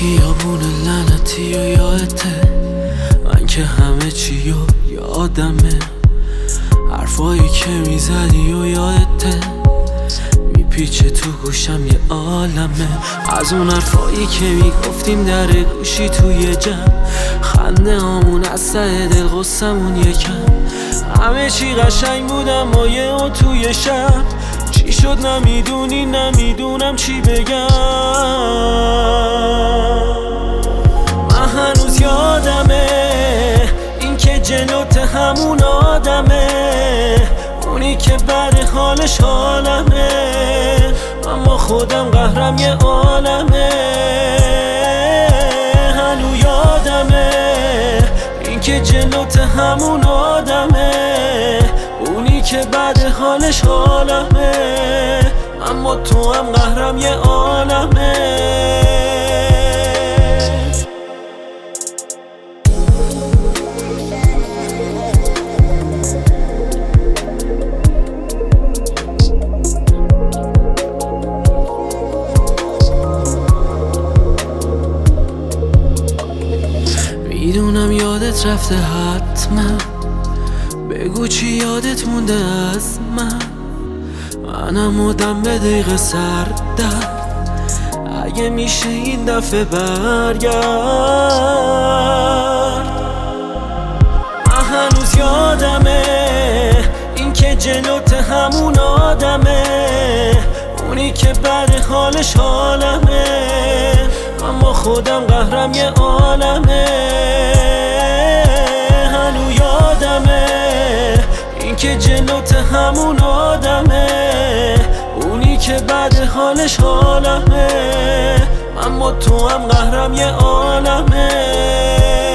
خیابون لعنتی و یادته، من که همه چی و یادمه، حرفایی که میزدی و یادته، میپیچه تو گوشم یه عالمه. از اون حرفایی که میگفتیم در گوشی توی جمع، خنده هامون از ته دل غصمون یکم، همه چی قشنگ بود اما یهو توی شب چی شد نمیدونی نمیدونم چی بگم. من هنوز یادمه این که جلوت همون آدمه، اونی که بعد حالش حالمه، من با خودم قهرم یه عالمه. هنوز یادمه این که جلوت همون آدمه، اونی که بعد حالش حالمه، من با تو هم قهرم یه عالمه. میدونم یادت رفته حتما، بگو چی یادت مونده از من، منم مدام به دقیقه سردرد، اگه میشه این دفعه برگرد. من هنوز یادمه این که جلوت همون آدمه، اونی که بعد حالش حالمه، من با خودم قهرم یه عالمه. هنوز یادمه این که جلوت همون آدمه، اونی که بعد حالش حالمه، من با تو هم قهرم یه عالمه.